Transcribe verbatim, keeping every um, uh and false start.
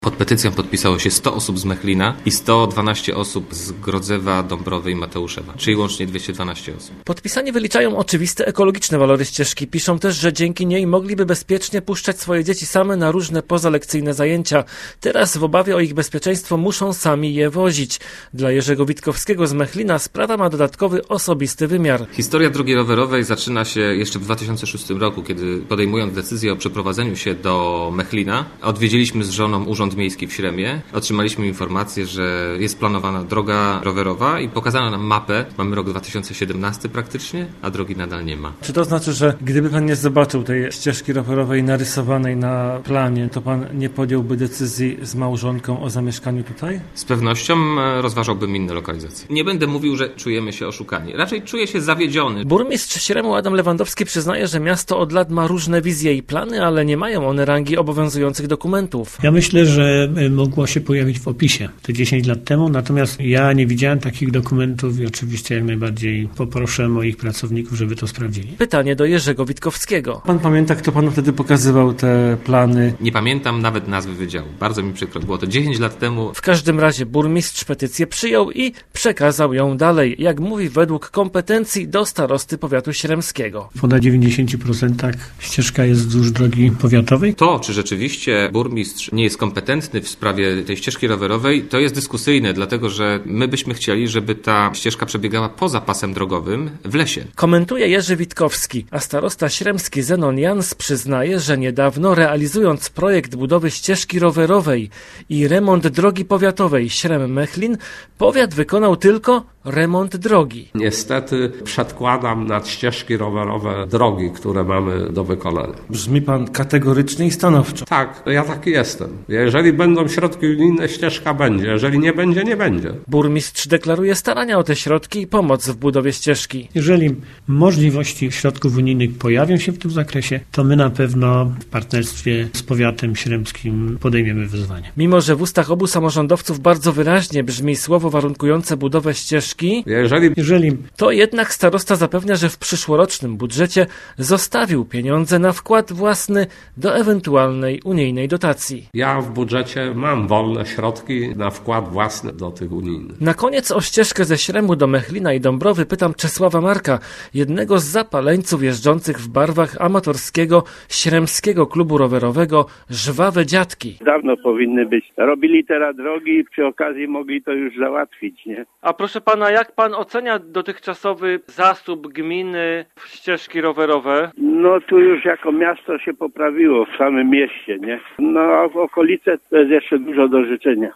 Pod petycją podpisało się sto osób z Mechlina i sto dwanaście osób z Grodzewa, Dąbrowy i Mateuszewa, czyli łącznie dwieście dwanaście osób. Podpisani wyliczają oczywiste ekologiczne walory ścieżki. Piszą też, że dzięki niej mogliby bezpiecznie puszczać swoje dzieci same na różne pozalekcyjne zajęcia. Teraz w obawie o ich bezpieczeństwo muszą sami je wozić. Dla Jerzego Witkowskiego z Mechlina sprawa ma dodatkowy osobisty wymiar. Historia drogi rowerowej zaczyna się jeszcze w dwa tysiące szóstym roku, kiedy podejmując decyzję o przeprowadzeniu się do Mechlina, odwiedziliśmy z żoną Urząd Miejski w Śremie. Otrzymaliśmy informację, że jest planowana droga rowerowa i pokazano nam mapę. Mamy rok dwa tysiące siedemnasty praktycznie, a drogi nadal nie ma. Czy to znaczy, że gdyby pan nie zobaczył tej ścieżki rowerowej narysowanej na planie, to pan nie podjąłby decyzji z małżonką o zamieszkaniu tutaj? Z pewnością rozważałbym inne lokalizacje. Nie będę mówił, że czujemy się oszukani. Raczej czuję się zawiedziony. Burmistrz Śremu Adam Lewandowski przyznaje, że miasto od lat ma różne wizje i plany, ale nie mają one rangi obowiązujących dokumentów. Ja myślę, że mogło się pojawić w opisie te dziesięć lat temu, natomiast ja nie widziałem takich dokumentów i oczywiście jak najbardziej poproszę moich pracowników, żeby to sprawdzili. Pytanie do Jerzego Witkowskiego. Pan pamięta, kto panu wtedy pokazywał te plany? Nie pamiętam nawet nazwy wydziału. Bardzo mi przykro. Było to dziesięć lat temu. W każdym razie burmistrz petycję przyjął i przekazał ją dalej, jak mówi według kompetencji do starosty powiatu śremskiego. W ponad dziewięćdziesięciu procentach ścieżka jest wzdłuż drogi powiatowej. To, czy rzeczywiście burmistrz nie jest kompetentny w sprawie tej ścieżki rowerowej, to jest dyskusyjne, dlatego że my byśmy chcieli, żeby ta ścieżka przebiegała poza pasem drogowym w lesie. Komentuje Jerzy Witkowski, a starosta śremski Zenon Jans przyznaje, że niedawno realizując projekt budowy ścieżki rowerowej i remont drogi powiatowej Śrem-Mechlin, powiat wykonał tylko remont drogi. Niestety przedkładam nad ścieżki rowerowe drogi, które mamy do wykonania. Brzmi pan kategorycznie i stanowczo. Tak, ja taki jestem. Jeżeli będą środki unijne, ścieżka będzie. Jeżeli nie będzie, nie będzie. Burmistrz deklaruje starania o te środki i pomoc w budowie ścieżki. Jeżeli możliwości środków unijnych pojawią się w tym zakresie, to my na pewno w partnerstwie z powiatem śremskim podejmiemy wyzwanie. Mimo że w ustach obu samorządowców bardzo wyraźnie brzmi słowo warunkujące budowę ścieżki, Jeżeli, Jeżeli to jednak starosta zapewnia, że w przyszłorocznym budżecie zostawił pieniądze na wkład własny do ewentualnej unijnej dotacji. ja w budżecie mam wolne środki na wkład własny do tych unijnych. Na koniec o ścieżkę ze Śremu do Mechlina i Dąbrowy pytam Czesława Marka, jednego z zapaleńców jeżdżących w barwach amatorskiego śremskiego klubu rowerowego Żwawe Dziadki. Dawno powinny być. Robili teraz drogi i przy okazji mogli to już załatwić, nie? A proszę pana, jak pan ocenia dotychczasowy zasób gminy w ścieżki rowerowe? No tu już jako miasto się poprawiło w samym mieście, nie? No a w okolice to jest jeszcze dużo do życzenia.